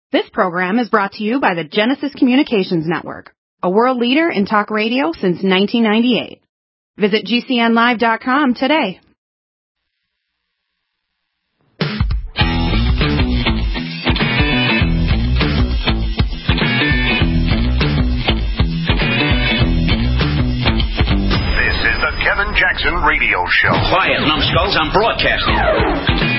This program is brought to you by the Genesis Communications Network, a world leader in talk radio since 1998. Visit GCNlive.com today. This is the Kevin Jackson Radio Show. Quiet, numbskulls, I'm broadcasting.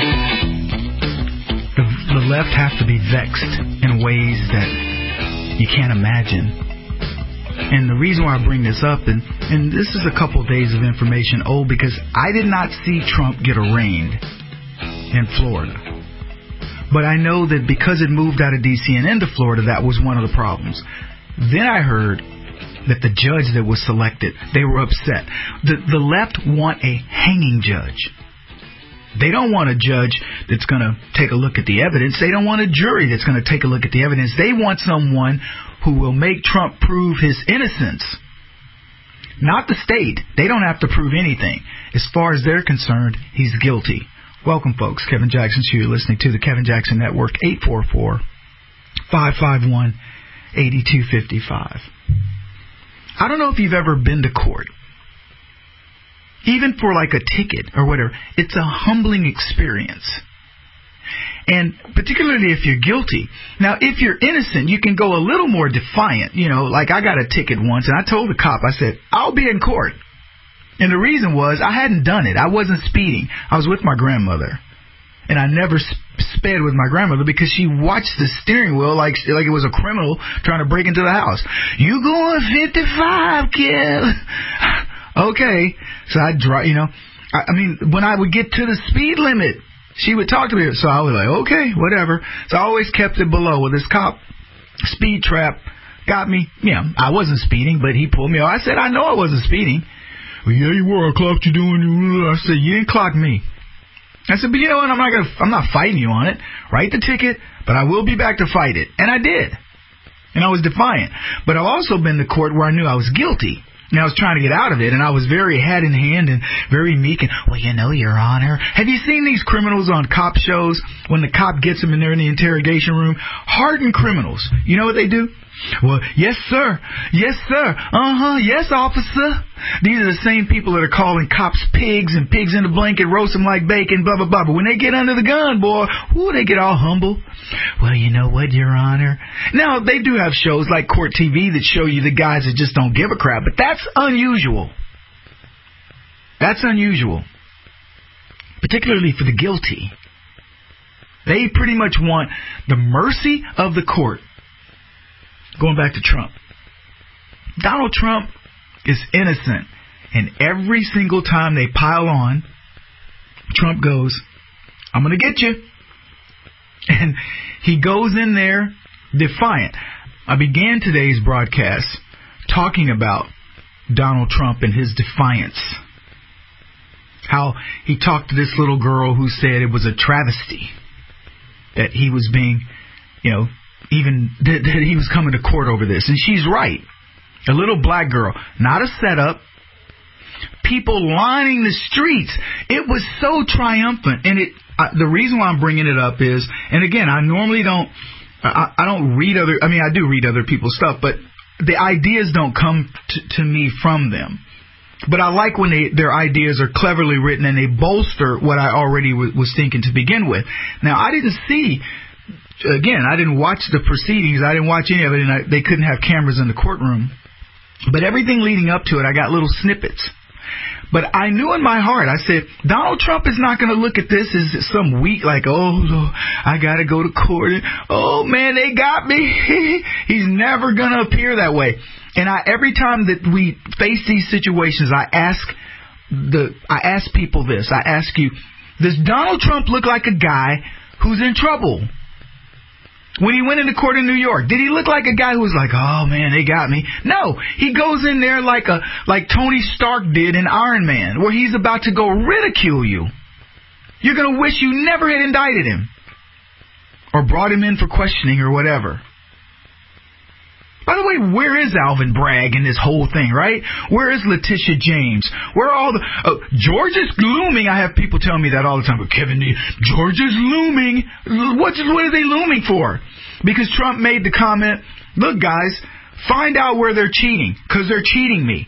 The left have to be vexed in ways that you can't imagine. And the reason why I bring this up, and this is a couple days of information old, because I did not see Trump get arraigned in Florida. But I know that because it moved out of D.C. and into Florida, that was one of the problems. Then I heard that the judge that was selected, they were upset. The left want a hanging judge. They don't want a judge that's going to take a look at the evidence. They don't want a jury that's going to take a look at the evidence. They want someone who will make Trump prove his innocence. Not the state. They don't have to prove anything. As far as they're concerned, he's guilty. Welcome, folks. Kevin Jackson Show. You're listening to the Kevin Jackson Network, 844-551-8255. I don't know if you've ever been to court. Even for like a ticket or whatever, it's a humbling experience. And particularly if you're guilty. Now, if you're innocent, you can go a little more defiant. You know, like I got a ticket once and I told the cop, I said, I'll be in court. And the reason was I hadn't done it. I wasn't speeding. I was with my grandmother. And I never sped with my grandmother because she watched the steering wheel like it was a criminal trying to break into the house. You going 55, Kev? Okay, so I'd drive, I mean, when I would get to the speed limit, she would talk to me. So I was like, okay, whatever. So I always kept it below. Well, this cop, speed trap, got me. Yeah, I wasn't speeding, but he pulled me off. I said, I know I wasn't speeding. Well, yeah, you were. I clocked you doing. I said, you didn't clock me. I said, but you know what? I'm not fighting you on it. Write the ticket, but I will be back to fight it. And I did. And I was defiant. But I've also been to court where I knew I was guilty. And I was trying to get out of it, and I was very hat in hand and very meek. And, well, Your Honor. Have you seen these criminals on cop shows when the cop gets them and they're in the interrogation room? Hardened criminals. You know what they do? Well, yes, sir. Yes, sir. Yes, officer. These are the same people that are calling cops pigs and pigs in the blanket, roast them like bacon, blah, blah, blah. But when they get under the gun, boy, they get all humble. Well, you know what, Your Honor? Now, they do have shows like Court TV that show you the guys that just don't give a crap, but that's unusual. That's unusual. Particularly for the guilty. They pretty much want the mercy of the court. Going back to Trump. Donald Trump is innocent. And every single time they pile on, Trump goes, I'm going to get you. And he goes in there defiant. I began today's broadcast talking about Donald Trump and his defiance. How he talked to this little girl who said it was a travesty that he was being, even that he was coming to court over this. And she's right. A little black girl, not a setup. People lining the streets. It was so triumphant. And the reason why I'm bringing it up is, and again, I normally don't read I do read other people's stuff, but the ideas don't come to me from them. But I like when their ideas are cleverly written and they bolster what I already was thinking to begin with. Now, I didn't watch the proceedings. I didn't watch any of it, and they couldn't have cameras in the courtroom. But everything leading up to it, I got little snippets. But I knew in my heart, I said, Donald Trump is not going to look at this as some weak, like, I got to go to court. And, oh, man, they got me. He's never going to appear that way. And every time that we face these situations, I ask people this. I ask you, does Donald Trump look like a guy who's in trouble? When he went into court in New York, did he look like a guy who was like, oh, man, they got me? No, he goes in there like Tony Stark did in Iron Man, where he's about to go ridicule you. You're going to wish you never had indicted him or brought him in for questioning or whatever. By the way, where is Alvin Bragg in this whole thing, right? Where is Letitia James? Where are all the... George is looming. I have people telling me that all the time. But Kevin, George is looming. What are they looming for? Because Trump made the comment, look, guys, find out where they're cheating, because they're cheating me.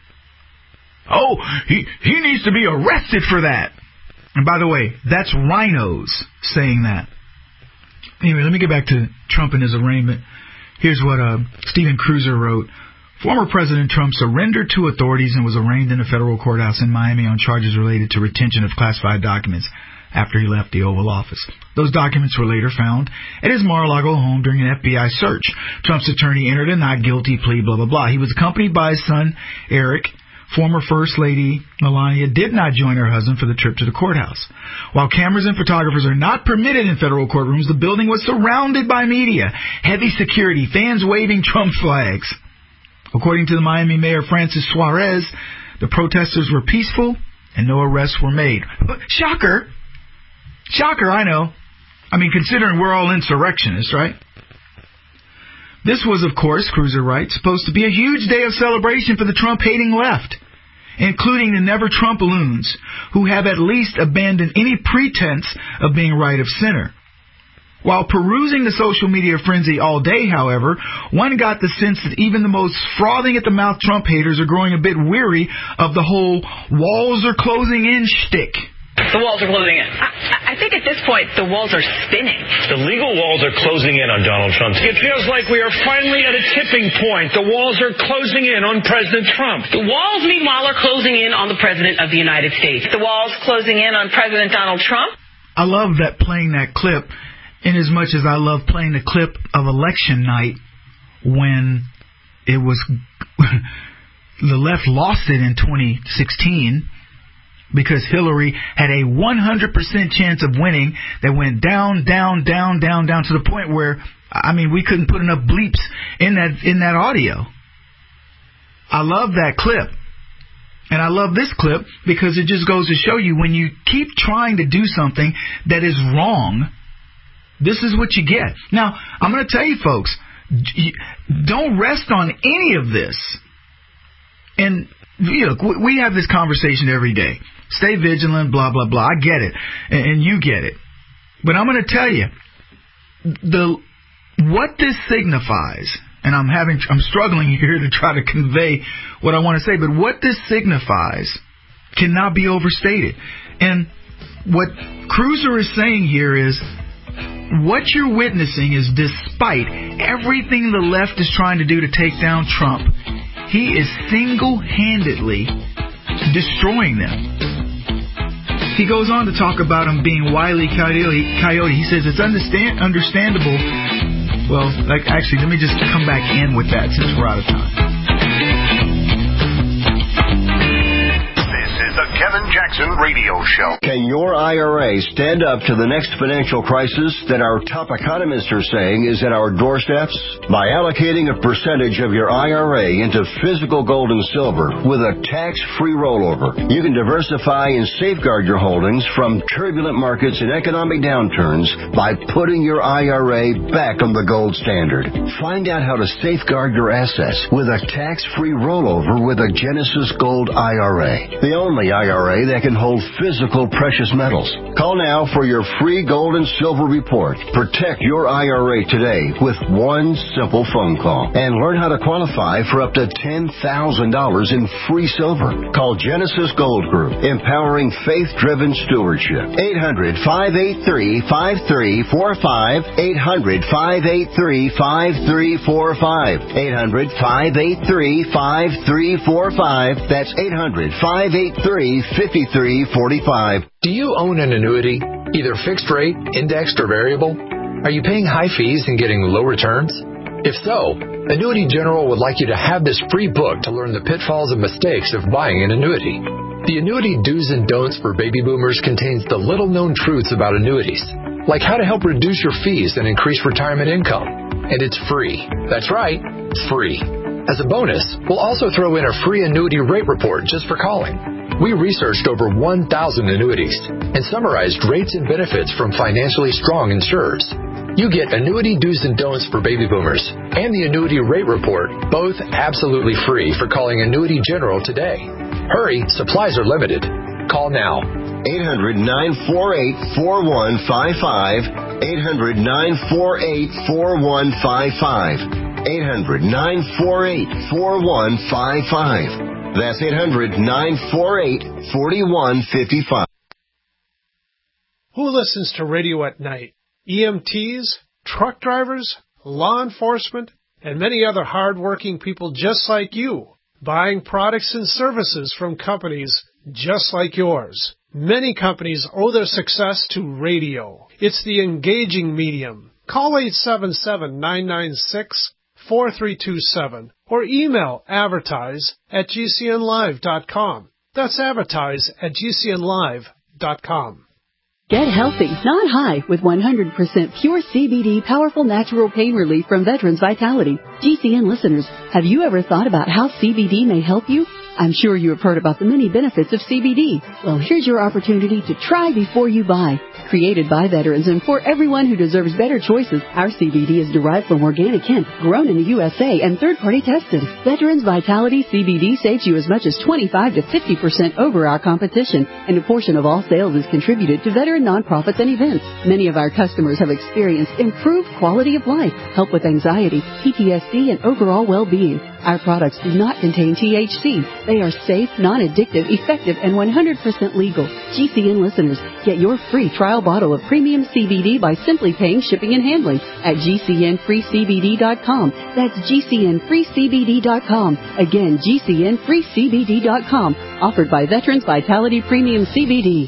Oh, he needs to be arrested for that. And by the way, that's rhinos saying that. Anyway, let me get back to Trump and his arraignment. Here's what Steven Cruiser wrote. Former President Trump surrendered to authorities and was arraigned in a federal courthouse in Miami on charges related to retention of classified documents after he left the Oval Office. Those documents were later found at his Mar-a-Lago home during an FBI search. Trump's attorney entered a not guilty plea, blah, blah, blah. He was accompanied by his son, Eric. Former First Lady Melania did not join her husband for the trip to the courthouse. While cameras and photographers are not permitted in federal courtrooms, the building was surrounded by media, heavy security, fans waving Trump flags. According to the Miami Mayor Francis Suarez, the protesters were peaceful and no arrests were made. Shocker! Shocker, I know. I mean, considering we're all insurrectionists, right? This was, of course, Cruiser writes, supposed to be a huge day of celebration for the Trump-hating left, including the never-Trump-loons, who have at least abandoned any pretense of being right of center. While perusing the social media frenzy all day, however, one got the sense that even the most frothing-at-the-mouth Trump haters are growing a bit weary of the whole walls are closing in shtick. The walls are closing in. I think at this point, the walls are spinning. The legal walls are closing in on Donald Trump. It feels like we are finally at a tipping point. The walls are closing in on President Trump. The walls, meanwhile, are closing in on the President of the United States. The walls closing in on President Donald Trump. I love that playing that clip, in as much as I love playing the clip of election night when it was the left lost it in 2016. Because Hillary had a 100% chance of winning that went down to the point where, I mean, we couldn't put enough bleeps in that audio. I love that clip. And I love this clip because it just goes to show you when you keep trying to do something that is wrong, this is what you get. Now, I'm going to tell you folks, don't rest on any of this. And look, we have this conversation every day. Stay vigilant, blah, blah, blah. I get it. And you get it. But I'm going to tell you, what this signifies, and I'm struggling here to try to convey what I want to say, but what this signifies cannot be overstated. And what Cruiser is saying here is, what you're witnessing is despite everything the left is trying to do to take down Trump, he is single-handedly destroying them. He goes on to talk about him being Wile E. Coyote. He says it's understandable. Well, actually, let me just come back in with that since we're out of time. The Kevin Jackson Radio Show. Can your IRA stand up to the next financial crisis that our top economists are saying is at our doorsteps? By allocating a percentage of your IRA into physical gold and silver with a tax-free rollover, you can diversify and safeguard your holdings from turbulent markets and economic downturns by putting your IRA back on the gold standard. Find out how to safeguard your assets with a tax-free rollover with a Genesis Gold IRA. The only IRA that can hold physical precious metals. Call now for your free gold and silver report. Protect your IRA today with one simple phone call and learn how to qualify for up to $10,000 in free silver. Call Genesis Gold Group, empowering faith-driven stewardship. 800-583-5345. 800-583-5345. 800-583-5345. That's 800-583-5345. Do you own an annuity, either fixed rate, indexed, or variable? Are you paying high fees and getting low returns? If so, Annuity General would like you to have this free book to learn the pitfalls and mistakes of buying an annuity. The Annuity Do's and Don'ts for Baby Boomers contains the little-known truths about annuities, like how to help reduce your fees and increase retirement income. And it's free. That's right, free. As a bonus, we'll also throw in a free annuity rate report just for calling. We researched over 1,000 annuities and summarized rates and benefits from financially strong insurers. You get Annuity Do's and Don'ts for Baby Boomers and the Annuity Rate Report, both absolutely free for calling Annuity General today. Hurry, supplies are limited. Call now. 800-948-4155. 800-948-4155. 800-948-4155. That's 800-948-4155. Who listens to radio at night? EMTs, truck drivers, law enforcement, and many other hard-working people just like you, buying products and services from companies just like yours. Many companies owe their success to radio. It's the engaging medium. Call 877-996-4327 or email advertise@gcnlive.com. That's advertise@gcnlive.com. Get healthy, not high, with 100% pure CBD powerful natural pain relief from Veterans Vitality. GCN listeners, have you ever thought about how CBD may help you? I'm sure you have heard about the many benefits of CBD. Well, here's your opportunity to try before you buy. Created by veterans and for everyone who deserves better choices, our CBD is derived from organic hemp, grown in the USA, and third-party tested. Veterans Vitality CBD saves you as much as 25 to 50% over our competition, and a portion of all sales is contributed to veteran nonprofits and events. Many of our customers have experienced improved quality of life, help with anxiety, PTSD, and overall well-being. Our products do not contain THC. They are safe, non-addictive, effective, and 100% legal. GCN listeners, get your free trial bottle of premium CBD by simply paying shipping and handling at GCNFreeCBD.com. That's GCNFreeCBD.com. Again, GCNFreeCBD.com. Offered by Veterans Vitality Premium CBD.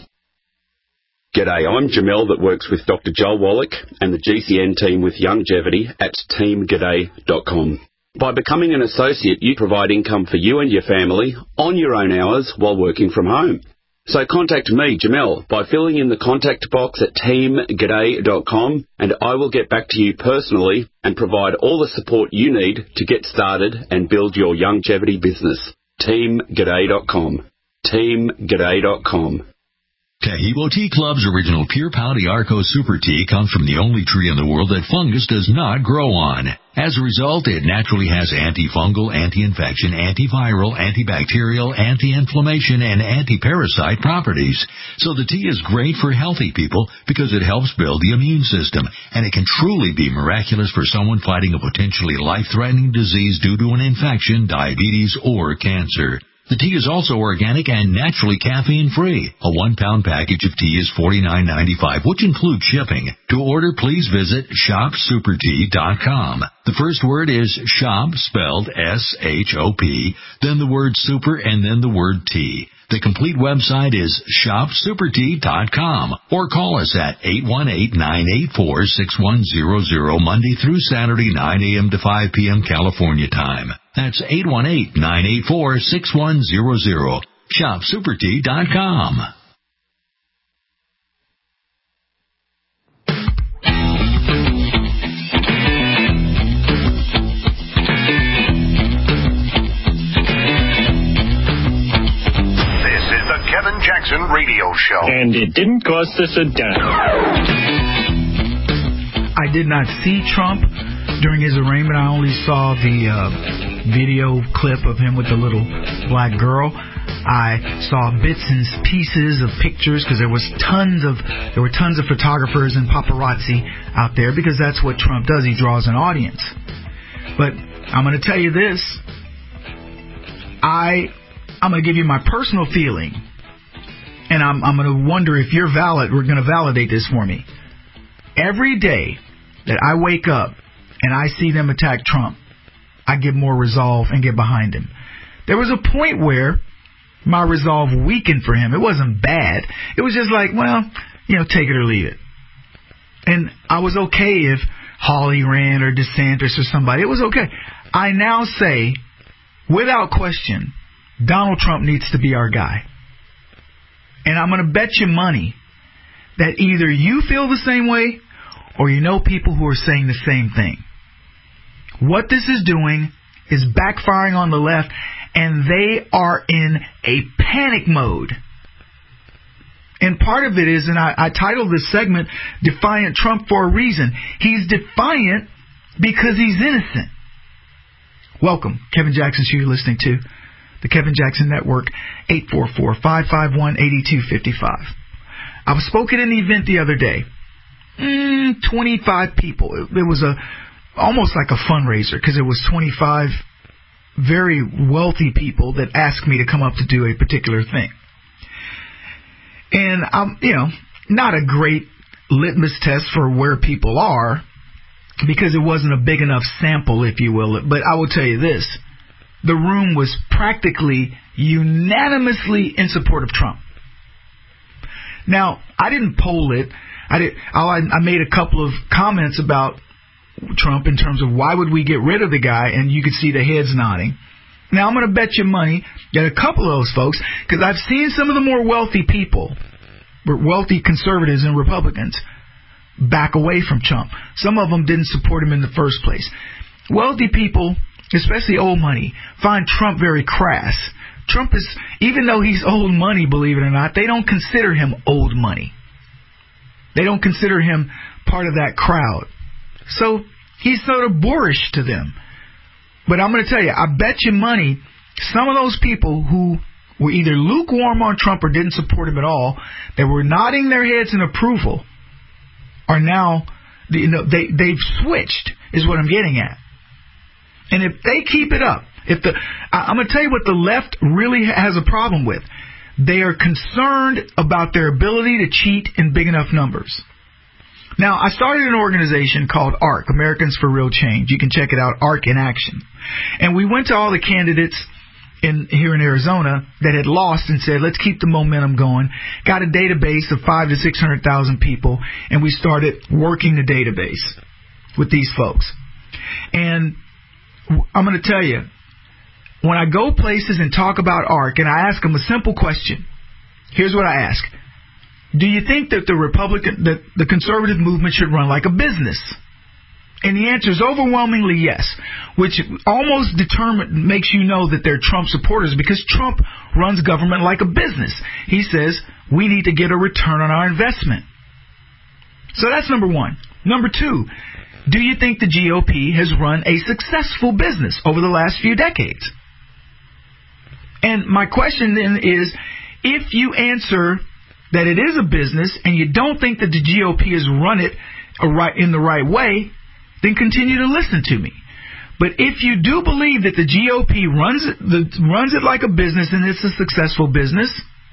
G'day, I'm Jamel that works with Dr. Joel Wallach and the GCN team with Longevity at teamg'day.com. By becoming an associate, you provide income for you and your family on your own hours while working from home. So contact me, Jamel, by filling in the contact box at teamg'day.com, and I will get back to you personally and provide all the support you need to get started and build your longevity business. teamg'day.com. teamg'day.com. Tahibo Tea Club's original Pure Pau Arco Super Tea comes from the only tree in the world that fungus does not grow on. As a result, it naturally has antifungal, anti-infection, antiviral, antibacterial, anti-inflammation, and anti-parasite properties. So the tea is great for healthy people because it helps build the immune system, and it can truly be miraculous for someone fighting a potentially life-threatening disease due to an infection, diabetes, or cancer. The tea is also organic and naturally caffeine-free. A 1-pound package of tea is $49.95, which includes shipping. To order, please visit shopsupertea.com. The first word is shop, spelled S-H-O-P, then the word super, and then the word tea. The complete website is shopsupertea.com, or call us at 818-984-6100 Monday through Saturday, 9 a.m. to 5 p.m. California time. That's 818-984-6100. shopsupertea.com. Kevin Jackson Radio Show. And it didn't cost us a dime. I did not see Trump during his arraignment. I only saw the video clip of him with the little black girl. I saw bits and pieces of pictures because there were tons of photographers and paparazzi out there because that's what Trump does. He draws an audience. But I'm going to tell you this. I'm going to give you my personal feeling. And I'm going to wonder if you're valid. We're going to validate this for me. Every day that I wake up and I see them attack Trump, I get more resolve and get behind him. There was a point where my resolve weakened for him. It wasn't bad. It was just like, well, take it or leave it. And I was okay if Hawley ran or DeSantis or somebody. It was okay. I now say, without question, Donald Trump needs to be our guy. And I'm going to bet you money that either you feel the same way or you know people who are saying the same thing. What this is doing is backfiring on the left, and they are in a panic mode. And part of it is, and I titled this segment, Defiant Trump for a reason. He's defiant because he's innocent. Welcome. Kevin Jackson Show you're listening to. The Kevin Jackson Network, 844-551-8255. I was spoken in an event the other day. 25 people. It was almost like a fundraiser because it was 25 very wealthy people that asked me to come up to do a particular thing. And I'm, not a great litmus test for where people are because it wasn't a big enough sample, if you will. But I will tell you this. The room was practically unanimously in support of Trump. Now, I didn't poll it. I made a couple of comments about Trump in terms of why would we get rid of the guy, and you could see the heads nodding. Now, I'm going to bet you money that a couple of those folks, because I've seen some of the more wealthy people, wealthy conservatives and Republicans, back away from Trump. Some of them didn't support him in the first place. Wealthy people, especially old money, find Trump very crass. Trump is, even though he's old money, believe it or not, they don't consider him old money. They don't consider him part of that crowd. So he's sort of boorish to them. But I'm going to tell you, I bet you money, some of those people who were either lukewarm on Trump or didn't support him at all, that were nodding their heads in approval, are now, they've switched, is what I'm getting at. And if they keep it up, I'm going to tell you what the left really has a problem with. They are concerned about their ability to cheat in big enough numbers. Now, I started an organization called ARC, Americans for Real Change. You can check it out, ARC in Action. And we went to all the candidates here in Arizona that had lost and said, let's keep the momentum going. Got a database of 500,000 to 600,000 people, and we started working the database with these folks. And I'm going to tell you, when I go places and talk about ARC, and I ask them a simple question, here's what I ask. Do you think that the conservative movement should run like a business? And the answer is overwhelmingly yes, which almost makes you know that they're Trump supporters, because Trump runs government like a business. He says we need to get a return on our investment. So that's number one. Number two, do you think the GOP has run a successful business over the last few decades? And my question then is, if you answer that it is a business and you don't think that the GOP has run it in the right way, then continue to listen to me. But if you do believe that the GOP runs it like a business and it's a successful business,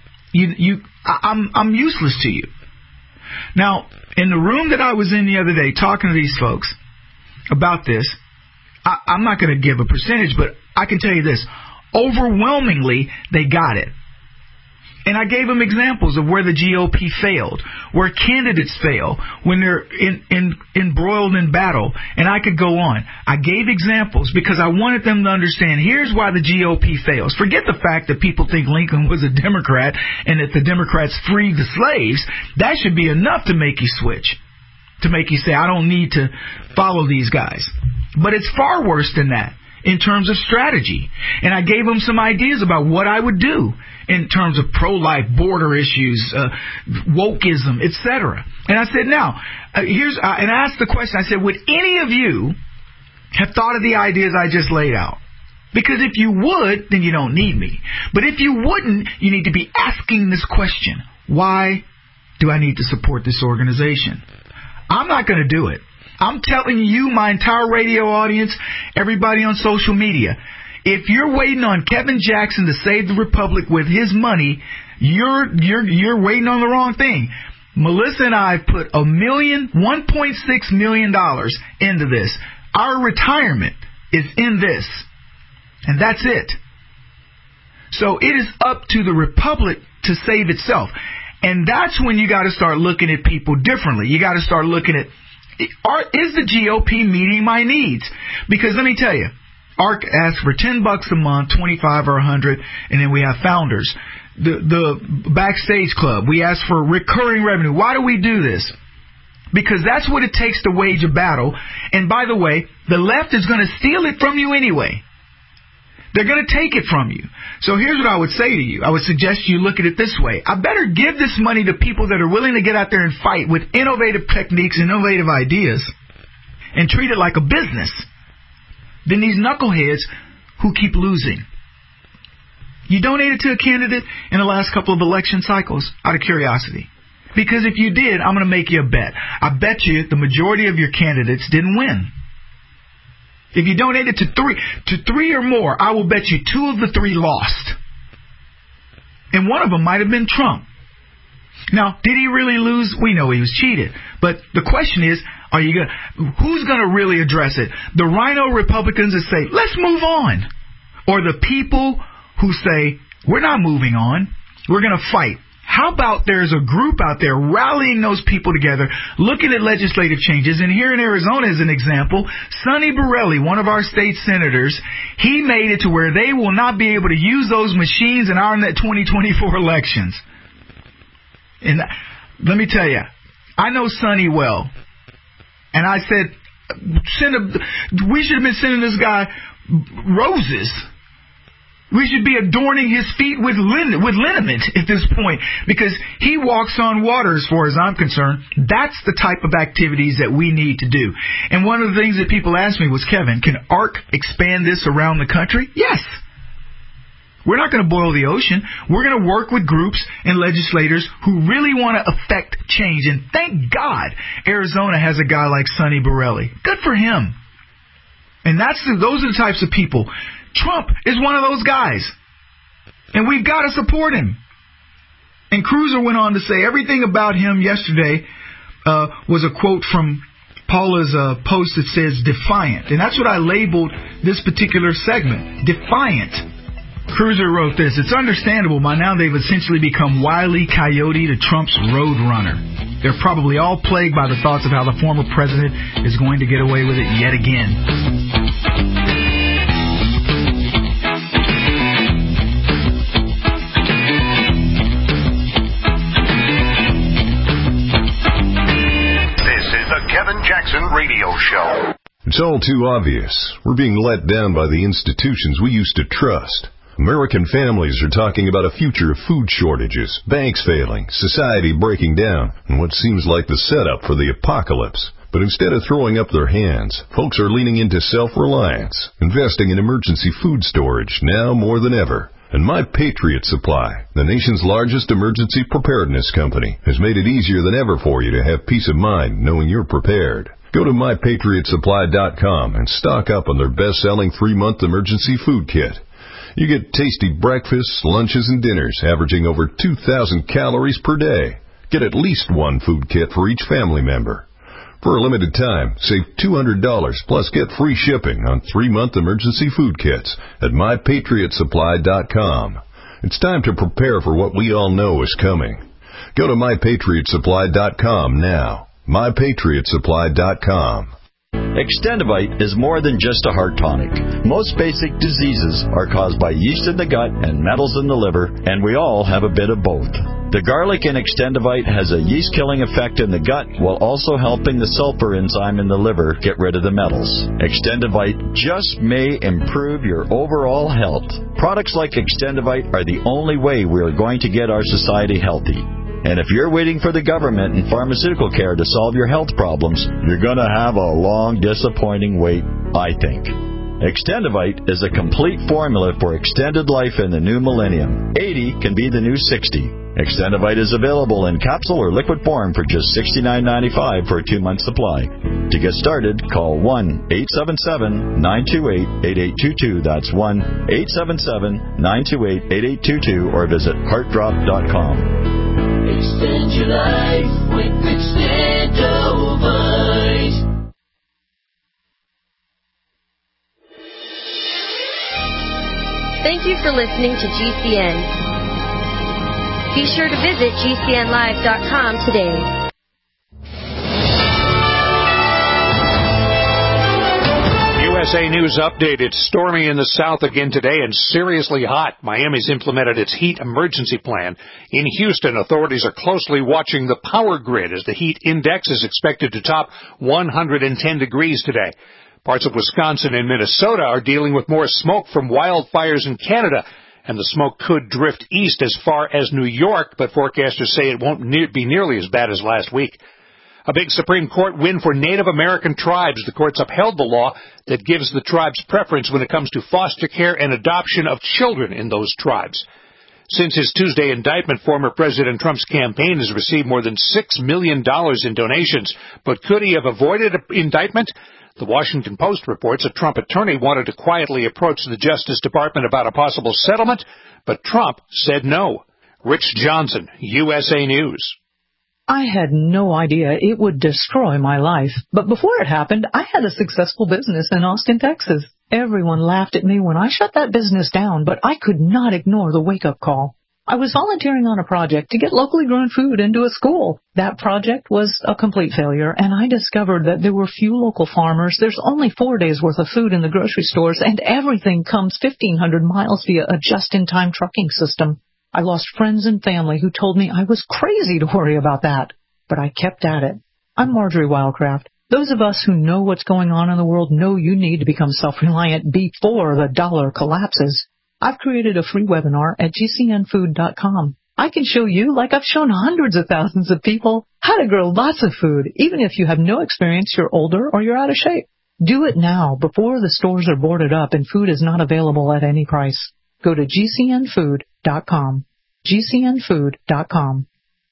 I'm useless to you. Now, in the room that I was in the other day talking to these folks about this, I'm not going to give a percentage, but I can tell you this. Overwhelmingly, they got it. And I gave them examples of where the GOP failed, where candidates fail when they're embroiled in battle. And I could go on. I gave examples because I wanted them to understand here's why the GOP fails. Forget the fact that people think Lincoln was a Democrat and that the Democrats freed the slaves. That should be enough to make you switch, to make you say, I don't need to follow these guys. But it's far worse than that in terms of strategy. And I gave them some ideas about what I would do in terms of pro-life, border issues, wokeism, etc. And I said, now, and I asked the question, I said, would any of you have thought of the ideas I just laid out? Because if you would, then you don't need me. But if you wouldn't, you need to be asking this question. Why do I need to support this organization? I'm not going to do it. I'm telling you, my entire radio audience, everybody on social media, if you're waiting on Kevin Jackson to save the republic with his money, you're waiting on the wrong thing. Melissa and I put $1.6 million into this. Our retirement is in this. And that's it. So it is up to the republic to save itself. And that's when you got to start looking at people differently. You got to start looking at, is the GOP meeting my needs? Because let me tell you, ARC asks for $10 a month, 25 or 100, and then we have founders. The Backstage Club, we ask for recurring revenue. Why do we do this? Because that's what it takes to wage a battle. And by the way, the left is going to steal it from you anyway. They're going to take it from you. So here's what I would say to you. I would suggest you look at it this way. I better give this money to people that are willing to get out there and fight with innovative techniques and innovative ideas and treat it like a business than these knuckleheads who keep losing. You donated to a candidate in the last couple of election cycles out of curiosity. Because if you did, I'm going to make you a bet. I bet you the majority of your candidates didn't win. If you donated to three or more, I will bet you 2 of the 3 lost. And one of them might have been Trump. Now, did he really lose? We know he was cheated. But the question is, who's going to really address it? The rhino Republicans that say, let's move on. Or the people who say, we're not moving on. We're going to fight. How about there's a group out there rallying those people together, looking at legislative changes? And here in Arizona, as an example, Sonny Borelli, one of our state senators, he made it to where they will not be able to use those machines in our 2024 elections. And let me tell you, I know Sonny well. And I said, we should have been sending this guy roses. We should be adorning his feet with liniment at this point, because he walks on water as far as I'm concerned. That's the type of activities that we need to do. And one of the things that people asked me was, Kevin, can ARC expand this around the country? Yes. We're not going to boil the ocean. We're going to work with groups and legislators who really want to affect change. And thank God Arizona has a guy like Sonny Borelli. Good for him. And those are the types of people. Trump is one of those guys. And we've got to support him. And Cruiser went on to say everything about him yesterday was a quote from Paula's post that says defiant. And that's what I labeled this particular segment. Defiant. Cruiser wrote this: it's understandable by now they've essentially become Wile E. Coyote to Trump's Road Runner. They're probably all plagued by the thoughts of how the former president is going to get away with it yet again. Kevin Jackson Radio Show. It's all too obvious. We're being let down by the institutions we used to trust. American families are talking about a future of food shortages, banks failing, society breaking down, and what seems like the setup for the apocalypse. But instead of throwing up their hands, folks are leaning into self-reliance, investing in emergency food storage now more than ever. And My Patriot Supply, the nation's largest emergency preparedness company, has made it easier than ever for you to have peace of mind knowing you're prepared. Go to MyPatriotSupply.com and stock up on their best-selling 3-month emergency food kit. You get tasty breakfasts, lunches, and dinners averaging over 2,000 calories per day. Get at least 1 food kit for each family member. For a limited time, save $200 plus get free shipping on 3-month emergency food kits at MyPatriotSupply.com. It's time to prepare for what we all know is coming. Go to MyPatriotSupply.com now. MyPatriotSupply.com. Extendivite is more than just a heart tonic. Most basic diseases are caused by yeast in the gut and metals in the liver, and we all have a bit of both. The garlic in Extendivite has a yeast-killing effect in the gut while also helping the sulfur enzyme in the liver get rid of the metals. Extendivite just may improve your overall health. Products like Extendivite are the only way we are going to get our society healthy. And if you're waiting for the government and pharmaceutical care to solve your health problems, you're going to have a long, disappointing wait, I think. Extendivite is a complete formula for extended life in the new millennium. 80 can be the new 60. Extendivite is available in capsule or liquid form for just $69.95 for a 2-month supply. To get started, call 1-877-928-8822. That's 1-877-928-8822 or visit heartdrop.com. Extend your life with Extendivite. Thank you for listening to GCN. Be sure to visit GCNlive.com today. USA News Update. It's stormy in the south again today and seriously hot. Miami's implemented its heat emergency plan. In Houston, authorities are closely watching the power grid as the heat index is expected to top 110 degrees today. Parts of Wisconsin and Minnesota are dealing with more smoke from wildfires in Canada, and the smoke could drift east as far as New York, but forecasters say it won't be nearly as bad as last week. A big Supreme Court win for Native American tribes. The courts upheld the law that gives the tribes preference when it comes to foster care and adoption of children in those tribes. Since his Tuesday indictment, former President Trump's campaign has received more than $6 million in donations. But could he have avoided indictment? The Washington Post reports a Trump attorney wanted to quietly approach the Justice Department about a possible settlement, but Trump said no. Rich Johnson, USA News. I had no idea it would destroy my life. But before it happened, I had a successful business in Austin, Texas. Everyone laughed at me when I shut that business down, but I could not ignore the wake-up call. I was volunteering on a project to get locally grown food into a school. That project was a complete failure, and I discovered that there were few local farmers. There's only 4 days' worth of food in the grocery stores, and everything comes 1,500 miles via a just-in-time trucking system. I lost friends and family who told me I was crazy to worry about that, but I kept at it. I'm Marjorie Wildcraft. Those of us who know what's going on in the world know you need to become self-reliant before the dollar collapses. I've created a free webinar at gcnfood.com. I can show you, like I've shown hundreds of thousands of people, how to grow lots of food, even if you have no experience, you're older, or you're out of shape. Do it now, before the stores are boarded up and food is not available at any price. Go to gcnfood.com. gcnfood.com.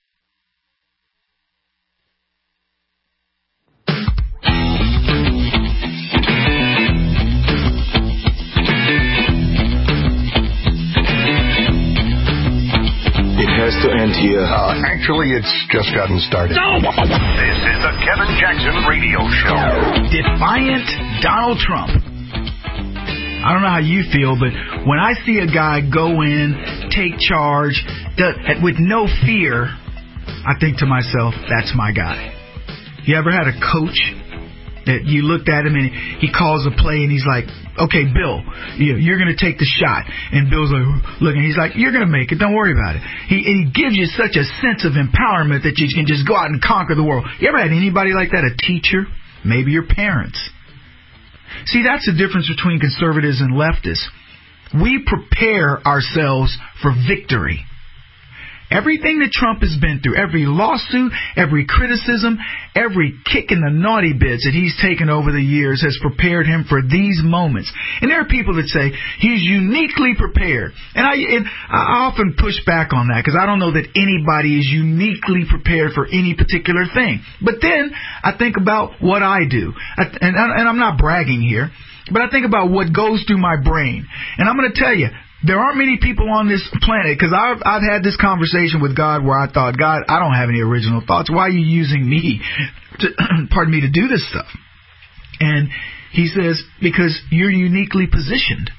Has to end here. Actually, it's just gotten started. No! This is the Kevin Jackson Radio Show. Defiant Donald Trump. I don't know how you feel, but when I see a guy go in, take charge, with no fear, I think to myself, that's my guy. You ever had a coach that you looked at him and he calls a play and he's like, okay, Bill, you're going to take the shot. And Bill's like, looking, he's like, you're going to make it. Don't worry about it. He gives you such a sense of empowerment that you can just go out and conquer the world. You ever had anybody like that? A teacher? Maybe your parents. See, that's the difference between conservatives and leftists. We prepare ourselves for victory. Everything that Trump has been through, every lawsuit, every criticism, every kick in the naughty bits that he's taken over the years has prepared him for these moments. And there are people that say he's uniquely prepared. And I often push back on that because I don't know that anybody is uniquely prepared for any particular thing. But then I think about what I do. And I'm not bragging here, but I think about what goes through my brain. And I'm going to tell you, there aren't many people on this planet, because I've had this conversation with God where I thought, God, I don't have any original thoughts. Why are you using me to do this stuff? And he says, because you're uniquely positioned.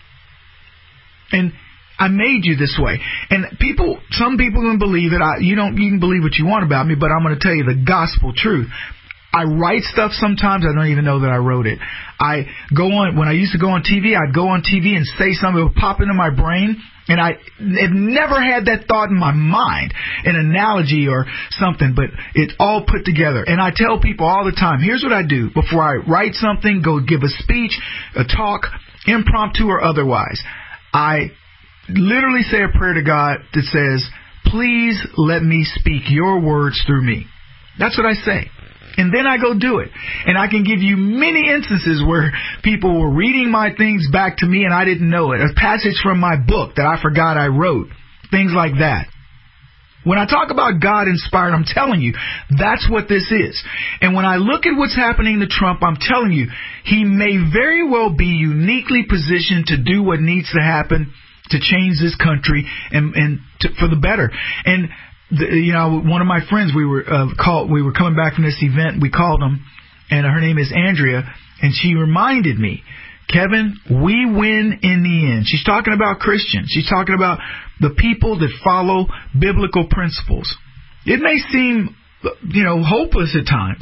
And I made you this way. And some people can believe it. You can believe what you want about me, but I'm going to tell you the gospel truth. I write stuff sometimes. I don't even know that I wrote it. When I used to go on TV, I'd go on TV and say something that would pop into my brain, and I have never had that thought in my mind, an analogy or something, but it's all put together. And I tell people all the time, here's what I do before I write something, go give a speech, a talk, impromptu or otherwise. I literally say a prayer to God that says, please let me speak your words through me. That's what I say. And then I go do it. And I can give you many instances where people were reading my things back to me and I didn't know it. A passage from my book that I forgot I wrote. Things like that. When I talk about God inspired, I'm telling you, that's what this is. And when I look at what's happening to Trump, I'm telling you, he may very well be uniquely positioned to do what needs to happen to change this country and for the better. And one of my friends, we were coming back from this event, we called them, and her name is Andrea, and she reminded me, Kevin, we win in the end. She's talking about Christians. She's talking about the people that follow biblical principles. It may seem, hopeless at times.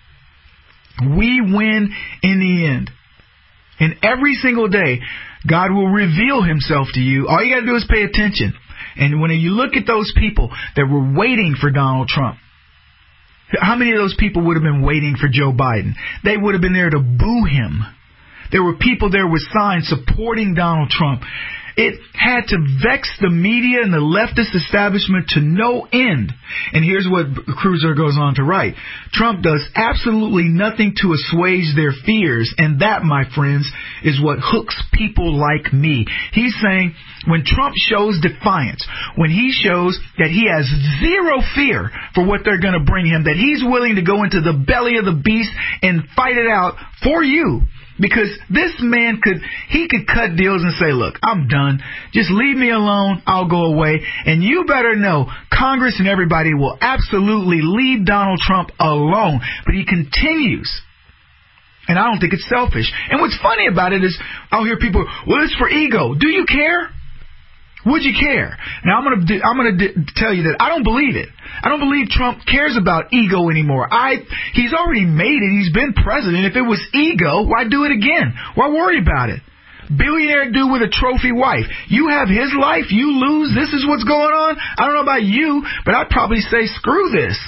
We win in the end. And every single day, God will reveal himself to you. All you got to do is pay attention. And when you look at those people that were waiting for Donald Trump, How many of those people would have been waiting for Joe Biden? They would have been there to boo him. There were people there with signs supporting Donald Trump. It had to vex the media and the leftist establishment to no end. And here's what Cruiser goes on to write. Trump does absolutely nothing to assuage their fears, and that, my friends, is what hooks people like me. He's saying when Trump shows defiance, when he shows that he has zero fear for what they're going to bring him, that he's willing to go into the belly of the beast and fight it out for you. Because this man could cut deals and say, look, I'm done. Just leave me alone. I'll go away. And you better know Congress and everybody will absolutely leave Donald Trump alone. But he continues. And I don't think it's selfish. And what's funny about it is I'll hear people, well, it's for ego. Do you care? Would you care? Now, I'm going to tell you that I don't believe it. I don't believe Trump cares about ego anymore. He's already made it. He's been president. If it was ego, why do it again? Why worry about it? Billionaire dude with a trophy wife. You have his life. You lose. This is what's going on. I don't know about you, but I'd probably say screw this.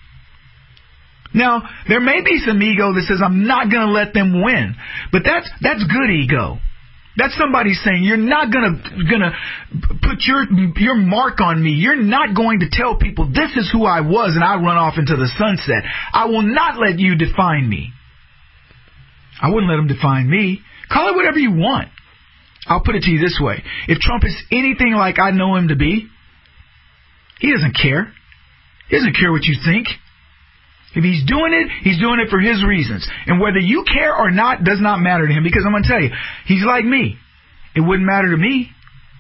Now, there may be some ego that says I'm not going to let them win, but that's good ego. That's somebody saying you're not gonna put your mark on me. You're not going to tell people this is who I was and I run off into the sunset. I will not let you define me. I wouldn't let them define me. Call it whatever you want. I'll put it to you this way. If Trump is anything like I know him to be, he doesn't care. He doesn't care what you think. If he's doing it for his reasons. And whether you care or not does not matter to him, because I'm going to tell you, he's like me. It wouldn't matter to me.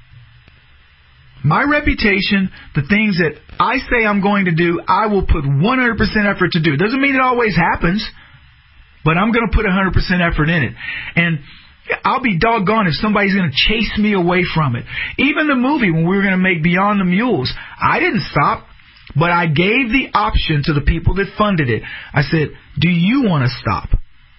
My reputation, the things that I say I'm going to do, I will put 100% effort to do. Doesn't mean it always happens, but I'm going to put 100% effort in it. And I'll be doggone if somebody's going to chase me away from it. Even the movie, when we were going to make Beyond the Mules, I didn't stop. But I gave the option to the people that funded it. I said, do you want to stop?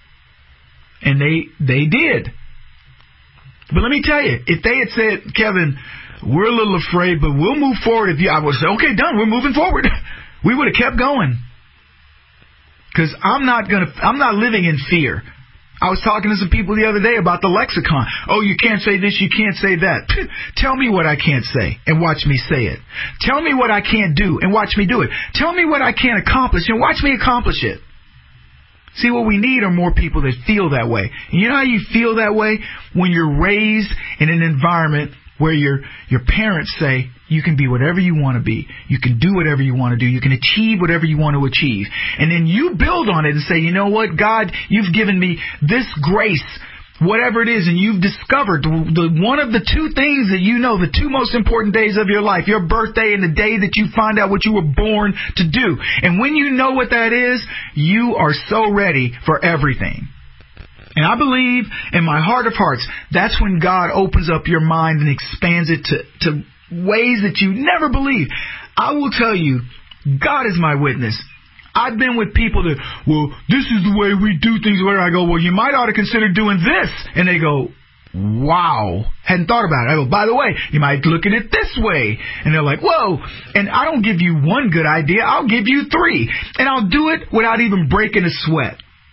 And they did. But let me tell you, if they had said, Kevin, we're a little afraid, but we'll move forward. I would say, okay, done. We're moving forward. We would have kept going. Because I'm not living in fear. I was talking to some people the other day about the lexicon. Oh, you can't say this, you can't say that. Tell me what I can't say and watch me say it. Tell me what I can't do and watch me do it. Tell me what I can't accomplish and watch me accomplish it. See, what we need are more people that feel that way. And you know how you feel that way? When you're raised in an environment where your parents say, you can be whatever you want to be. You can do whatever you want to do. You can achieve whatever you want to achieve. And then you build on it and say, you know what, God, you've given me this grace, whatever it is, and you've discovered one of the two things that you know, the two most important days of your life, your birthday and the day that you find out what you were born to do. And when you know what that is, you are so ready for everything. And I believe in my heart of hearts, that's when God opens up your mind and expands it to ways that you never believed. I will tell you, God is my witness. I've been with people that, well, this is the way we do things. Where I go, well, you might ought to consider doing this. And they go, wow, hadn't thought about it. I go, by the way, you might look at it this way. And they're like, whoa. And I don't give you one good idea. I'll give you 3. And I'll do it without even breaking a sweat.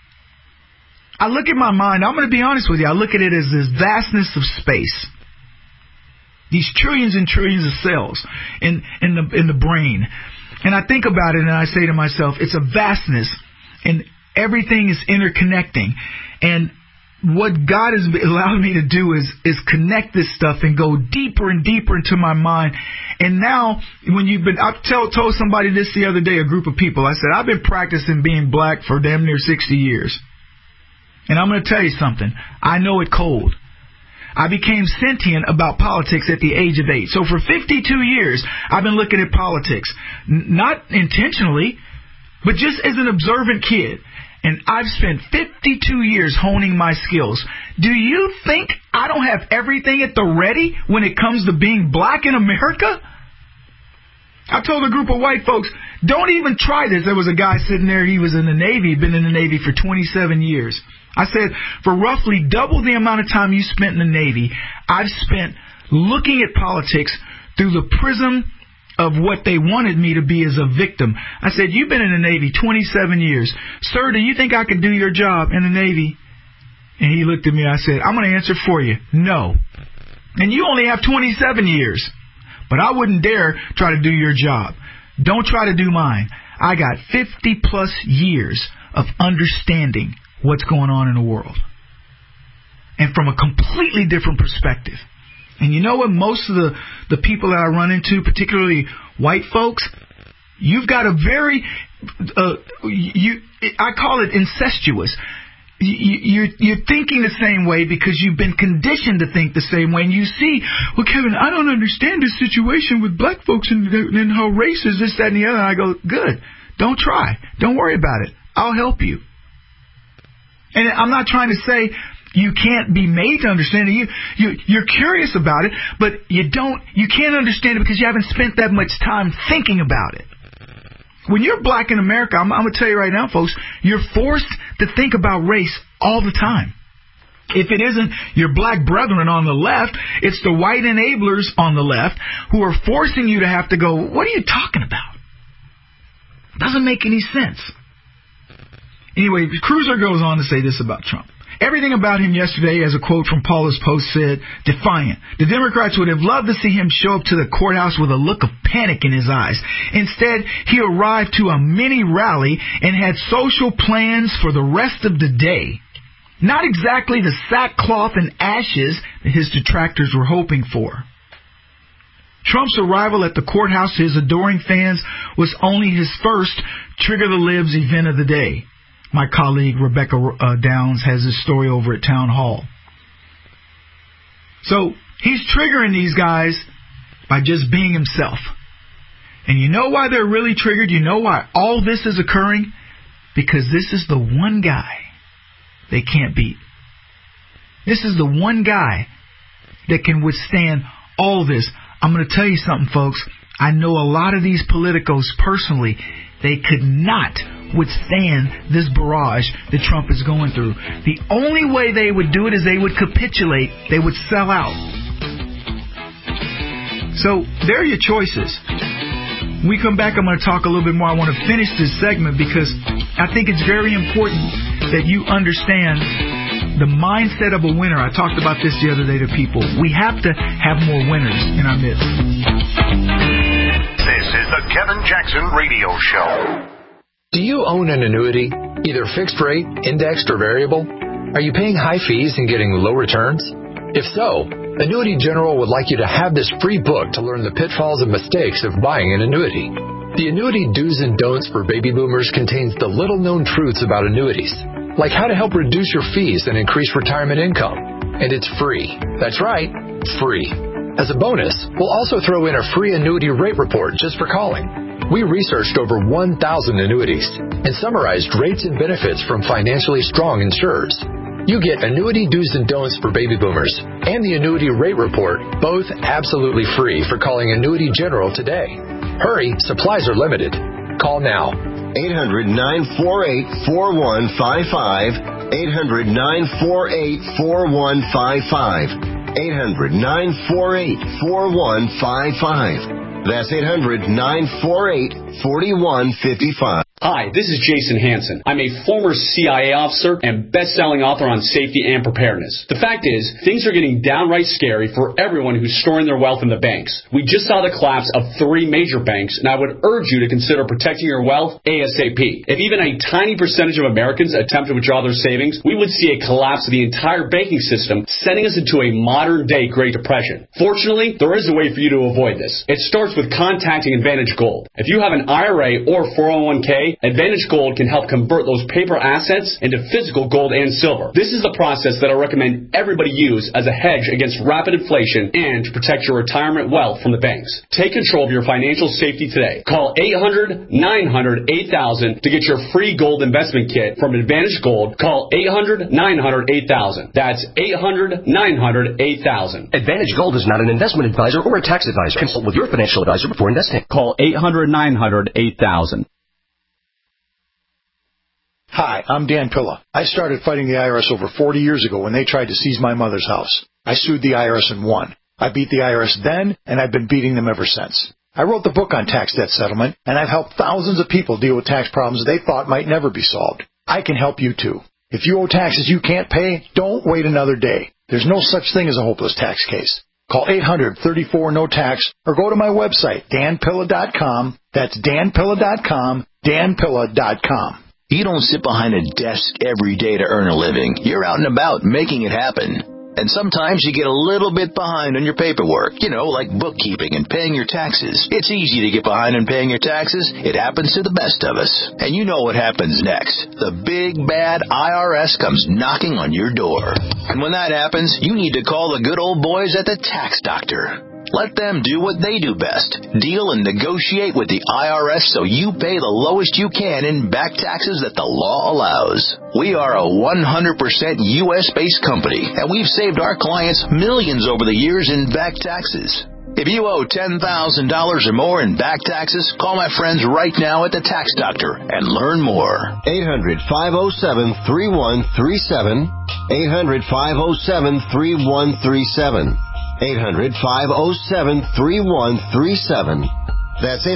I look at my mind, I'm going to be honest with you, I look at it as this vastness of space. These trillions and trillions of cells in the brain. And I think about it and I say to myself, it's a vastness and everything is interconnecting. And what God has allowed me to do is connect this stuff and go deeper and deeper into my mind. And now, I told somebody this the other day, a group of people, I said, I've been practicing being black for damn near 60 years. And I'm going to tell you something. I know it cold. I became sentient about politics at the age of 8. So for 52 years, I've been looking at politics. Not intentionally, but just as an observant kid. And I've spent 52 years honing my skills. Do you think I don't have everything at the ready when it comes to being black in America? I told a group of white folks, don't even try this. There was a guy sitting there, he was in the Navy, been in the Navy for 27 years. I said, for roughly double the amount of time you spent in the Navy, I've spent looking at politics through the prism of what they wanted me to be as a victim. I said, you've been in the Navy 27 years. Sir, do you think I could do your job in the Navy? And he looked at me. I said, I'm going to answer for you. No. And you only have 27 years. But I wouldn't dare try to do your job. Don't try to do mine. I got 50-plus years of understanding what's going on in the world. And from a completely different perspective. And you know what? Most of the people that I run into, particularly white folks, you've got a very, I call it incestuous. You're thinking the same way because you've been conditioned to think the same way. And you see, well, Kevin, I don't understand this situation with black folks and how race is this, that, and the other. And I go, good. Don't try. Don't worry about it. I'll help you. And I'm not trying to say you can't be made to understand it. You're curious about it, but you can't understand it because you haven't spent that much time thinking about it. When you're black in America, I'm going to tell you right now, folks, you're forced to think about race all the time. If it isn't your black brethren on the left, it's the white enablers on the left who are forcing you to have to go, what are you talking about? Doesn't make any sense. Anyway, Cruiser goes on to say this about Trump. Everything about him yesterday, as a quote from Paula's post said, defiant. The Democrats would have loved to see him show up to the courthouse with a look of panic in his eyes. Instead, he arrived to a mini rally and had social plans for the rest of the day. Not exactly the sackcloth and ashes that his detractors were hoping for. Trump's arrival at the courthouse to his adoring fans was only his first Trigger the Libs event of the day. My colleague Rebecca Downs has this story over at Town Hall. So he's triggering these guys by just being himself. And you know why they're really triggered? You know why all this is occurring? Because this is the one guy they can't beat. This is the one guy that can withstand all this. I'm going to tell you something, folks. I know a lot of these politicos personally. They could not withstand this barrage that Trump is going through. The only way they would do it is they would capitulate. They would sell out. So there are your choices. When we come back, I'm going to talk a little bit more. I want to finish this segment because I think it's very important that you understand the mindset of a winner. I talked about this the other day to people. We have to have more winners in our midst. This is the Kevin Jackson Radio Show. Do you own an annuity, either fixed rate, indexed, or variable? Are you paying high fees and getting low returns? If so, Annuity General would like you to have this free book to learn the pitfalls and mistakes of buying an annuity. The Annuity Do's and Don'ts for Baby Boomers contains the little-known truths about annuities, like how to help reduce your fees and increase retirement income. And it's free. That's right, free. As a bonus, we'll also throw in a free annuity rate report just for calling. We researched over 1,000 annuities and summarized rates and benefits from financially strong insurers. You get Annuity Do's and Don'ts for Baby Boomers and the Annuity Rate Report, both absolutely free for calling Annuity General today. Hurry, supplies are limited. Call now. 800-948-4155. 800-948-4155. 800-948-4155. That's 800-948-4155. Hi, this is Jason Hansen. I'm a former CIA officer and best-selling author on safety and preparedness. The fact is, things are getting downright scary for everyone who's storing their wealth in the banks. We just saw the collapse of 3 major banks, and I would urge you to consider protecting your wealth ASAP. If even a tiny percentage of Americans attempt to withdraw their savings, we would see a collapse of the entire banking system, sending us into a modern-day Great Depression. Fortunately, there is a way for you to avoid this. It starts with contacting Advantage Gold. If you have an IRA or 401k, Advantage Gold can help convert those paper assets into physical gold and silver. This is the process that I recommend everybody use as a hedge against rapid inflation and to protect your retirement wealth from the banks. Take control of your financial safety today. Call 800-900-8000 to get your free gold investment kit from Advantage Gold. Call 800-900-8000. That's 800-900-8000. Advantage Gold is not an investment advisor or a tax advisor. Consult with your financial advisor before investing. Call 800-900-8000. Hi, I'm Dan Pilla. I started fighting the IRS over 40 years ago when they tried to seize my mother's house. I sued the IRS and won. I beat the IRS then, and I've been beating them ever since. I wrote the book on tax debt settlement, and I've helped thousands of people deal with tax problems they thought might never be solved. I can help you too. If you owe taxes you can't pay, don't wait another day. There's no such thing as a hopeless tax case. Call 800-34-NO-TAX or go to my website, danpilla.com. That's danpilla.com, danpilla.com. You don't sit behind a desk every day to earn a living. You're out and about making it happen. And sometimes you get a little bit behind on your paperwork, like bookkeeping and paying your taxes. It's easy to get behind on paying your taxes. It happens to the best of us. And you know what happens next. The big, bad IRS comes knocking on your door. And when that happens, you need to call the good old boys at the Tax Doctor. Let them do what they do best. Deal and negotiate with the IRS so you pay the lowest you can in back taxes that the law allows. We are a 100% U.S.-based company, and we've saved our clients millions over the years in back taxes. If you owe $10,000 or more in back taxes, call my friends right now at the Tax Doctor and learn more. 800-507-3137. 800-507-3137. 800-507-3137. That's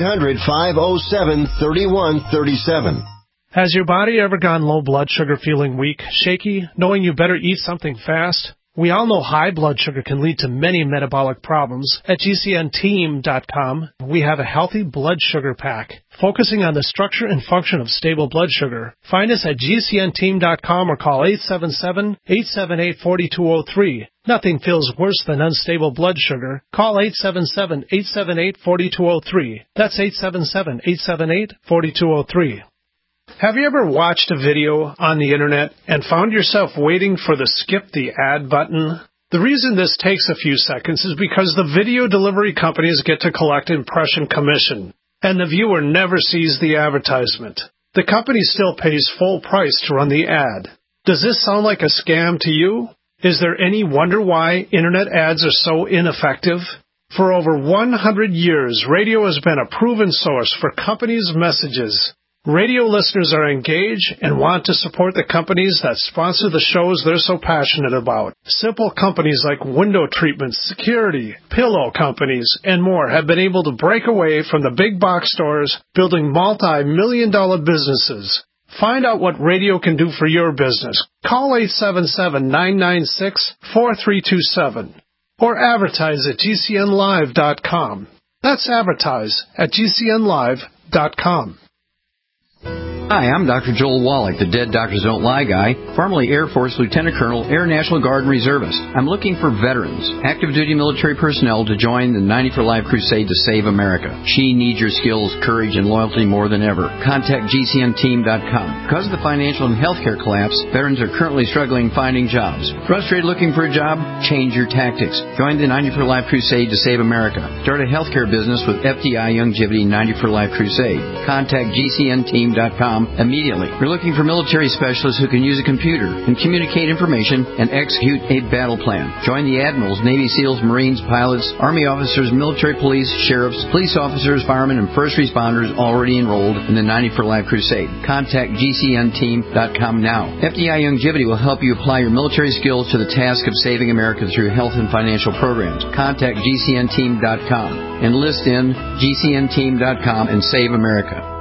800-507-3137. Has your body ever gone low blood sugar, feeling weak, shaky, knowing you better eat something fast? We all know high blood sugar can lead to many metabolic problems. At GCNteam.com, we have a healthy blood sugar pack, focusing on the structure and function of stable blood sugar. Find us at GCNteam.com or call 877-878-4203. Nothing feels worse than unstable blood sugar. Call 877-878-4203. That's 877-878-4203. Have you ever watched a video on the internet and found yourself waiting for the skip the ad button? The reason this takes a few seconds is because the video delivery companies get to collect impression commission, and the viewer never sees the advertisement. The company still pays full price to run the ad. Does this sound like a scam to you? Is there any wonder why internet ads are so ineffective? For over 100 years, radio has been a proven source for companies' messages. Radio listeners are engaged and want to support the companies that sponsor the shows they're so passionate about. Simple companies like window treatment, security, pillow companies, and more have been able to break away from the big box stores, building multi-million-dollar businesses. Find out what radio can do for your business. Call 877-996-4327 or advertise at GCNlive.com. That's advertise at GCNlive.com. Hi, I'm Dr. Joel Wallach, the Dead Doctors Don't Lie guy, formerly Air Force Lieutenant Colonel, Air National Guard and Reservist. I'm looking for veterans, active duty military personnel to join the 90 for Life crusade to save America. She needs your skills, courage, and loyalty more than ever. Contact GCNteam.com. Because of the financial and healthcare collapse, veterans are currently struggling finding jobs. Frustrated looking for a job? Change your tactics. Join the 90 for Life crusade to save America. Start a healthcare business with FDI Youngevity 90 for Life crusade. Contact GCNteam.com immediately. We're looking for military specialists who can use a computer and communicate information and execute a battle plan. Join the admirals, Navy SEALs, Marines, pilots, Army officers, military police, sheriffs, police officers, firemen, and first responders already enrolled in the 90 for Life crusade. Contact GCNteam.com now. FDI Youngevity will help you apply your military skills to the task of saving America through health and financial programs. Contact GCNteam.com. Enlist in GCNteam.com and save America.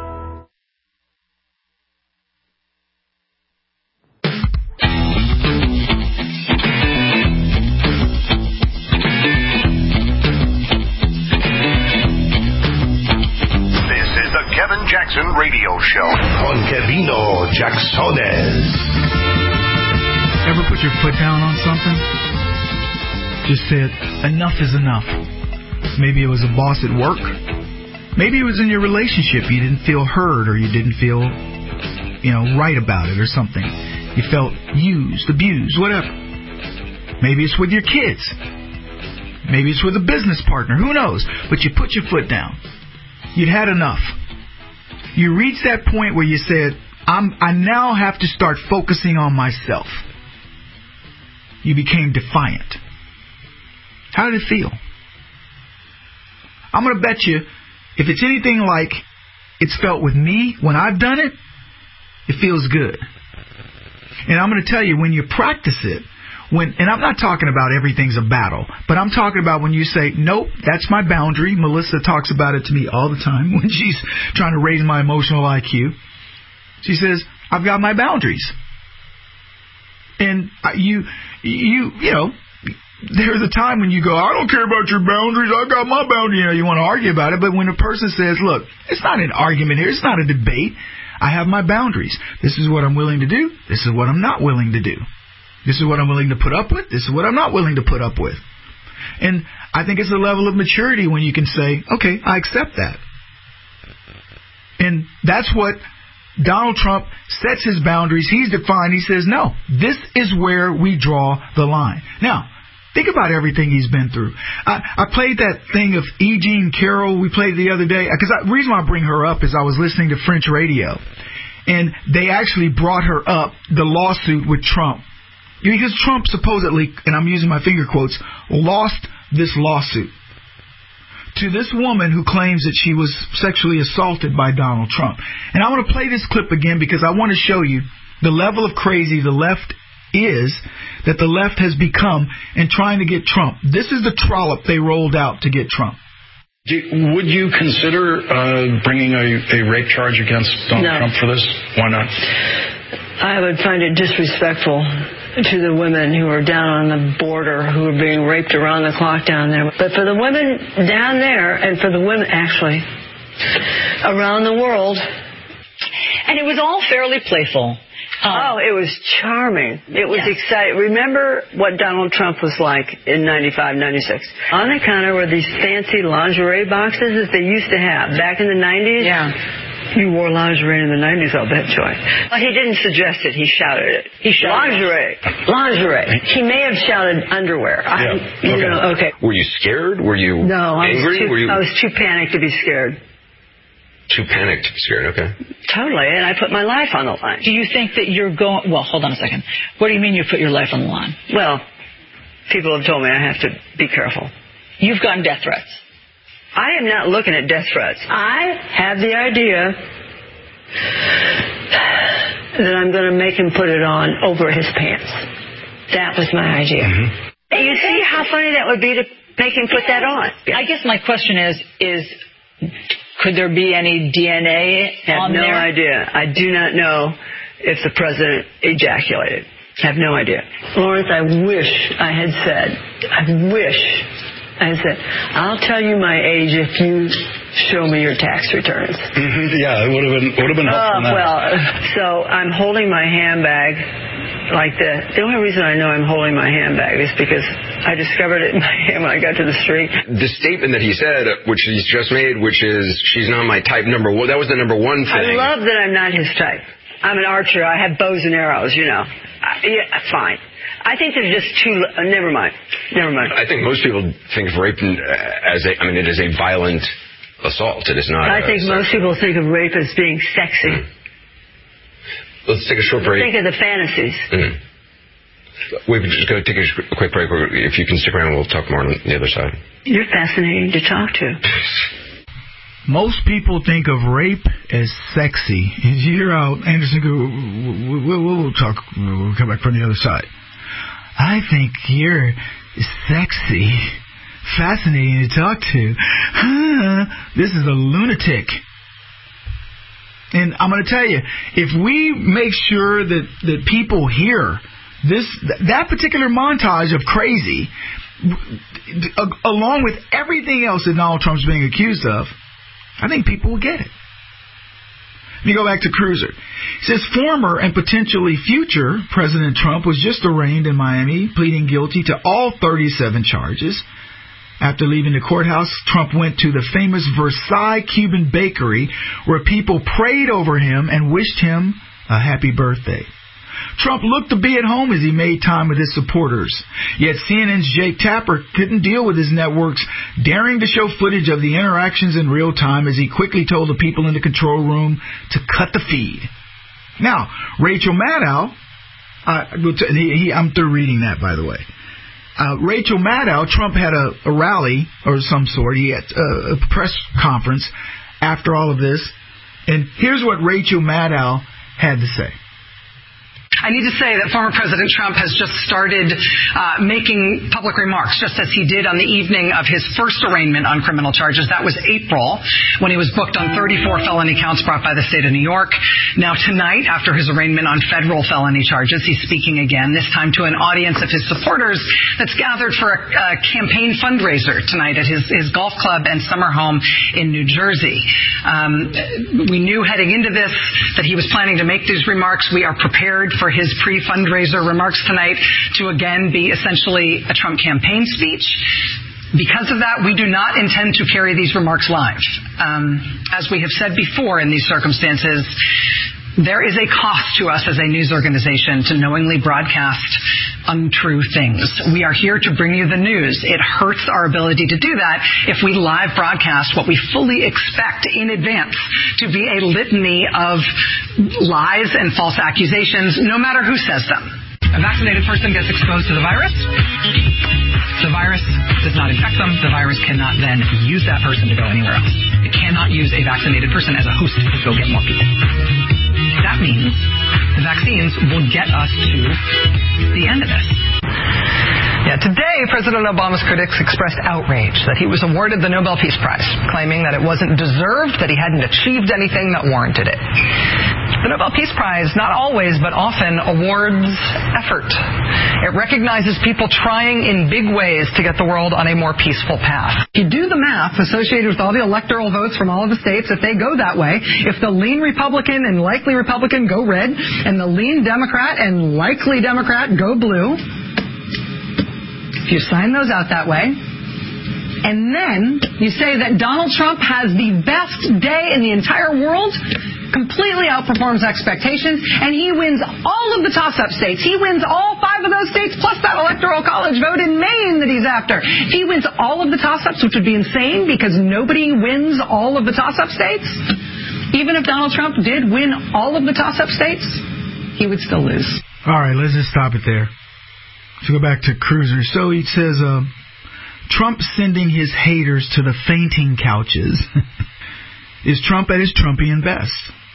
Jackson Radio Show on Kevino Jacksones. Ever put your foot down on something? Just said, enough is enough. Maybe it was a boss at work. Maybe it was in your relationship. You didn't feel heard or you didn't feel, right about it or something. You felt used, abused, whatever. Maybe it's with your kids. Maybe it's with a business partner. Who knows? But you put your foot down. You'd had enough. You reached that point where you said, I now have to start focusing on myself. You became defiant. How did it feel? I'm going to bet you, if it's anything like it's felt with me when I've done it, it feels good. And I'm going to tell you, when you practice it, and I'm not talking about everything's a battle, but I'm talking about when you say, nope, that's my boundary. Melissa talks about it to me all the time when she's trying to raise my emotional IQ. She says, I've got my boundaries. And you know, there's a time when you go, I don't care about your boundaries, I got my boundary. You know, you want to argue about it, but when a person says, look, it's not an argument here, it's not a debate. I have my boundaries. This is what I'm willing to do. This is what I'm not willing to do. This is what I'm willing to put up with. This is what I'm not willing to put up with. And I think it's a level of maturity when you can say, okay, I accept that. And that's what Donald Trump sets his boundaries. He's defined. He says, no, this is where we draw the line. Now, think about everything he's been through. I played that thing of E. Jean Carroll. We played it the other day. Because the reason why I bring her up is I was listening to French radio. And they actually brought her up, the lawsuit with Trump. Because Trump supposedly, and I'm using my finger quotes, lost this lawsuit to this woman who claims that she was sexually assaulted by Donald Trump. And I want to play this clip again because I want to show you the level of crazy the left is, that the left has become in trying to get Trump. This is the trollop they rolled out to get Trump. Would you consider bringing a rape charge against Donald Trump for this? Why not? I would find it disrespectful to the women who are down on the border, who are being raped around the clock down there. But for the women down there, and for the women, actually, around the world. And it was all fairly playful. It was charming. It was exciting. Remember what Donald Trump was like in 95, 96. On the counter were these fancy lingerie boxes that they used to have back in the 90s. Yeah. You wore lingerie in the 90s, I'll bet, Joy. Well, he didn't suggest it. He shouted it. He shouted lingerie. He may have shouted underwear. Okay. Were you scared? Were you angry? I was too panicked to be scared. Too panicked to be scared, okay. Totally, and I put my life on the line. Do you think that you're going... Well, hold on a second. What do you mean you put your life on the line? Well, people have told me I have to be careful. You've gotten death threats. I am not looking at death threats. I have the idea that I'm going to make him put it on over his pants. That was my idea. Mm-hmm. You see how funny that would be to make him put that on? I guess my question is could there be any DNA on there? I have no idea. I do not know if the president ejaculated. I have no idea. Lawrence, I wish I had said, I'll tell you my age if you show me your tax returns. Mm-hmm. Yeah, it would have been helpful. Well, so I'm holding my handbag like this. The only reason I know I'm holding my handbag is because I discovered it in my hand when I got to the street. The statement that he said, which he's just made, which is, she's not my type, number one, that was the number one thing. I love that I'm not his type. I'm an archer. I have bows and arrows, you know. Fine. I think there's just too... Never mind. I think most people think of rape it is a violent assault. It is not... I think most people think of rape as being sexy. Let's take a short break. Think of the fantasies. Mm-hmm. We're just going to take a quick break. If you can stick around, we'll talk more on the other side. You're fascinating to talk to. Most people think of rape as sexy. You hear out Anderson go, we'll talk. We'll come back from the other side. I think you're sexy, fascinating to talk to. This is a lunatic. And I'm going to tell you, if we make sure that people hear that particular montage of crazy, along with everything else that Donald Trump's being accused of, I think people will get it. Let me go back to Cruiser. He says former and potentially future President Trump was just arraigned in Miami, pleading guilty to all 37 charges. After leaving the courthouse, Trump went to the famous Versailles Cuban bakery where people prayed over him and wished him a happy birthday. Trump looked to be at home as he made time with his supporters. Yet CNN's Jake Tapper couldn't deal with his networks daring to show footage of the interactions in real time as he quickly told the people in the control room to cut the feed. Now, Rachel Maddow, I'm through reading that, by the way. Rachel Maddow, Trump had a rally or some sort. He had a press conference after all of this. And here's what Rachel Maddow had to say. I need to say that former President Trump has just started making public remarks, just as he did on the evening of his first arraignment on criminal charges. That was April, when he was booked on 34 felony counts brought by the state of New York. Now tonight, after his arraignment on federal felony charges, he's speaking again, this time to an audience of his supporters that's gathered for a campaign fundraiser tonight at his golf club and summer home in New Jersey. We knew heading into this that he was planning to make these remarks. We are prepared for his pre-fundraiser remarks tonight to again be essentially a Trump campaign speech. Because of that, we do not intend to carry these remarks live. As we have said before in these circumstances, there is a cost to us as a news organization to knowingly broadcast untrue things. We are here to bring you the news. It hurts our ability to do that if we live broadcast what we fully expect in advance to be a litany of lies and false accusations, no matter who says them. A vaccinated person gets exposed to the virus. The virus does not infect them. The virus cannot then use that person to go anywhere else. It cannot use a vaccinated person as a host to go get more people. That means the vaccines will get us to the end of this. Yeah, today, President Obama's critics expressed outrage that he was awarded the Nobel Peace Prize, claiming that it wasn't deserved, that he hadn't achieved anything that warranted it. The Nobel Peace Prize not always, but often awards effort. It recognizes people trying in big ways to get the world on a more peaceful path. If you do the math associated with all the electoral votes from all of the states, if they go that way, if the lean Republican and likely Republican go red, and the lean Democrat and likely Democrat go blue, if you sign those out that way, and then you say that Donald Trump has the best day in the entire world, completely outperforms expectations, and he wins all of the toss-up states. He wins all 5 of those states, plus that electoral college vote in Maine that he's after. If he wins all of the toss-ups, which would be insane because nobody wins all of the toss-up states, even if Donald Trump did win all of the toss-up states, he would still lose. All right, let's just stop it there. Let's go back to Cruiser. So he says, Trump sending his haters to the fainting couches. Is Trump at his Trumpian best?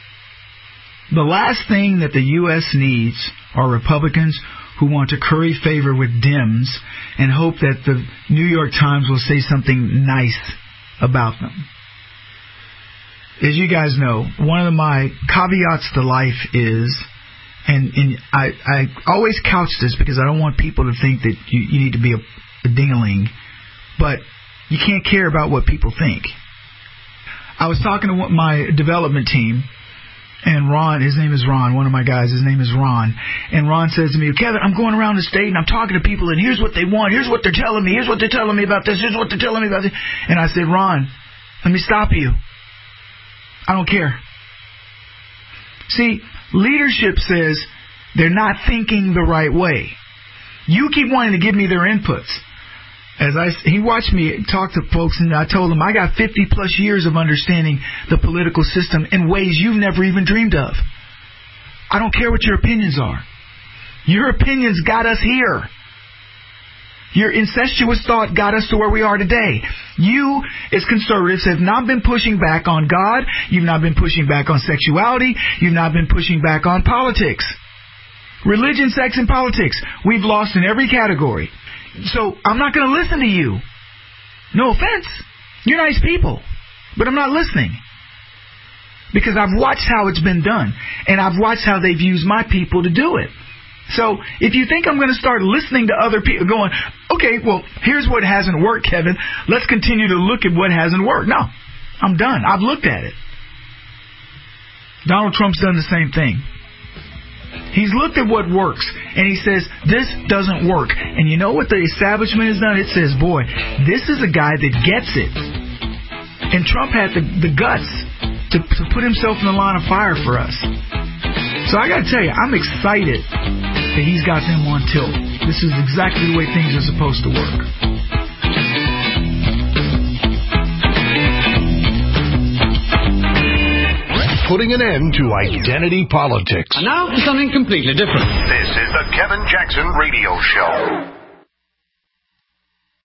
The last thing that the U.S. needs are Republicans who want to curry favor with Dems and hope that the New York Times will say something nice about them. As you guys know, one of my caveats to life is, and I always couch this because I don't want people to think that you need to be a ding-a-ling, but you can't care about what people think. I was talking to my development team, and Ron, his name is Ron, one of my guys, his name is Ron, and Ron says to me, Kevin, I'm going around the state and I'm talking to people and here's what they want, here's what they're telling me, here's what they're telling me about this, here's what they're telling me about this. And I said, Ron, let me stop you. I don't care. See, leadership says they're not thinking the right way. You keep wanting to give me their inputs. He watched me talk to folks, and I told him I got 50 plus years of understanding the political system in ways you've never even dreamed of. I don't care what your opinions are. Your opinions got us here. Your incestuous thought got us to where we are today. You, as conservatives, have not been pushing back on God. You've not been pushing back on sexuality. You've not been pushing back on politics. Religion, sex, and politics. We've lost in every category. So I'm not going to listen to you. No offense. You're nice people. But I'm not listening. Because I've watched how it's been done. And I've watched how they've used my people to do it. So if you think I'm going to start listening to other people going, okay, well, here's what hasn't worked, Kevin. Let's continue to look at what hasn't worked. No, I'm done. I've looked at it. Donald Trump's done the same thing. He's looked at what works, and he says, this doesn't work. And you know what the establishment has done? It says, boy, this is a guy that gets it. And Trump had the guts to put himself in the line of fire for us. So I got to tell you, I'm excited that he's got them on tilt. This is exactly the way things are supposed to work. Putting an end to identity politics. And now for something completely different. This is the Kevin Jackson Radio Show.